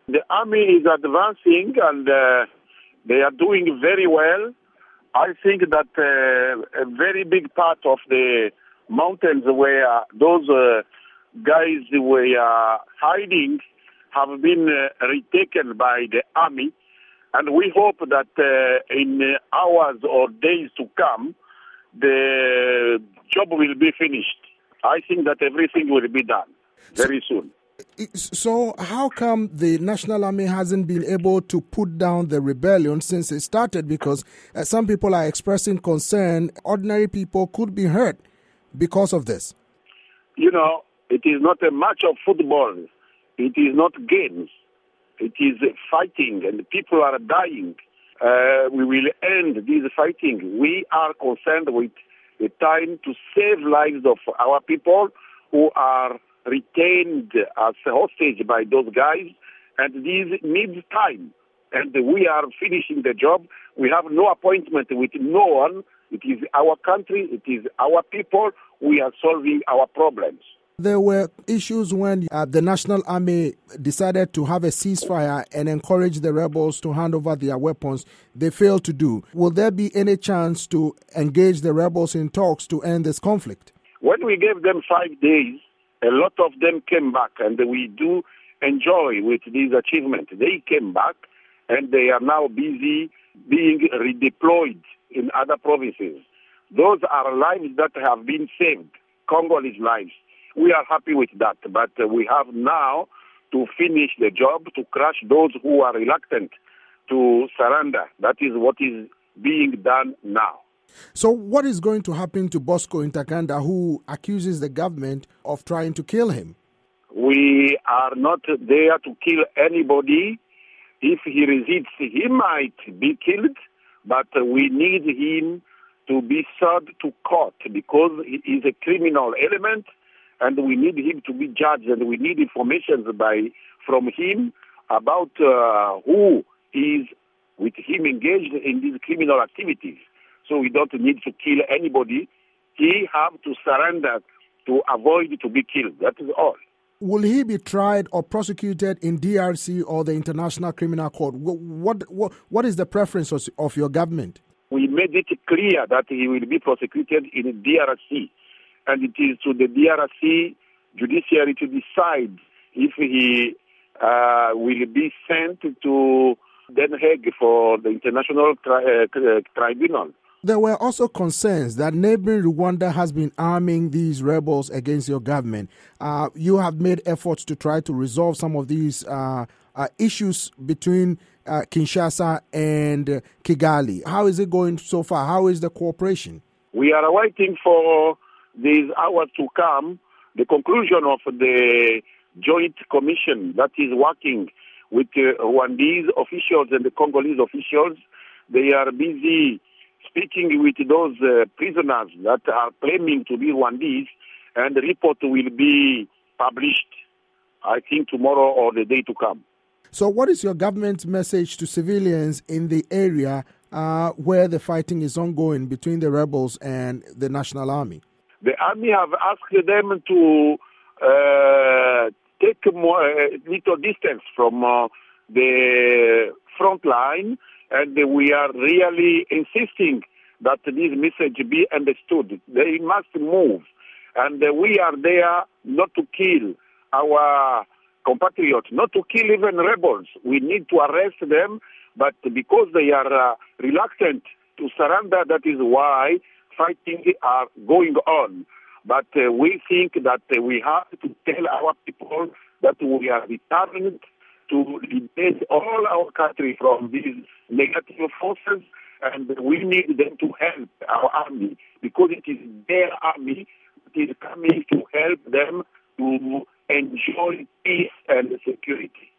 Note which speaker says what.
Speaker 1: The army is advancing and they are doing very well. I think that a very big part of the mountains where those guys were hiding have been retaken by the army. And we hope that in hours or days to come, the job will be finished. I think that everything will be done very soon.
Speaker 2: So how come the National Army hasn't been able to put down the rebellion since it started? Because some people are expressing concern ordinary people could be hurt because of this.
Speaker 1: You know, it is not a match of football. It is not games. It is fighting and people are dying. We will end this fighting. We are concerned with the time to save lives of our people who are retained as hostage by those guys, and this needs time. And we are finishing the job. We have no appointment with no one. It is our country. It is our people. We are solving our problems.
Speaker 2: There were issues when the National Army decided to have a ceasefire and encourage the rebels to hand over their weapons. They failed to do. Will there be any chance to engage the rebels in talks to end this conflict?
Speaker 1: When we gave them 5 days, a lot of them came back, and we do enjoy with this achievement. They came back, and they are now busy being redeployed in other provinces. Those are lives that have been saved, Congolese lives. We are happy with that, but we have now to finish the job, to crush those who are reluctant to surrender. That is what is being done now.
Speaker 2: So what is going to happen to Bosco Ntaganda, who accuses the government of trying to kill him?
Speaker 1: We are not there to kill anybody. If he resists, he might be killed, but we need him to be served to court because he is a criminal element, and we need him to be judged, and we need information from him about who is with him engaged in these criminal activities. So we don't need to kill anybody. He has to surrender to avoid to be killed. That is all.
Speaker 2: Will he be tried or prosecuted in DRC or the International Criminal Court? What is the preference of your government?
Speaker 1: We made it clear that he will be prosecuted in DRC. And it is to the DRC judiciary to decide if he will be sent to Den Hague for the International Tribunal.
Speaker 2: There were also concerns that neighboring Rwanda has been arming these rebels against your government. You have made efforts to try to resolve some of these issues between Kinshasa and Kigali. How is it going so far? How is the cooperation? We
Speaker 1: are waiting for these hours to come, the conclusion of the joint commission that is working with Rwandese officials and the Congolese officials. They are busy speaking with those prisoners that are claiming to be Rwandese, and the report will be published, I think, tomorrow or the day to come.
Speaker 2: So what is your government's message to civilians in the area where the fighting is ongoing between the rebels and the National Army?
Speaker 1: The army have asked them to take little distance from the front line, and we are really insisting that this message be understood. They must move, and we are there not to kill our compatriots, not to kill even rebels. We need to arrest them, but because they are reluctant to surrender, that is why fighting are going on. But we think that we have to tell our people that we are determined to liberate all our country from these negative forces, and we need them to help our army because it is their army that is coming to help them to enjoy peace and security.